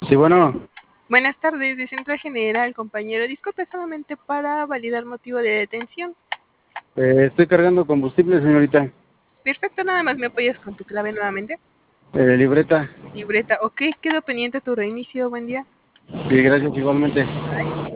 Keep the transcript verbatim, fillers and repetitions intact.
Sí, bueno, Buenas tardes, de Central General, compañero. Disculpe solamente para validar motivo de detención. eh, estoy cargando combustible, señorita. Perfecto, nada más me apoyas con tu clave nuevamente. Eh, libreta. Libreta, ok, quedo pendiente tu reinicio. Buen día. Sí, gracias igualmente.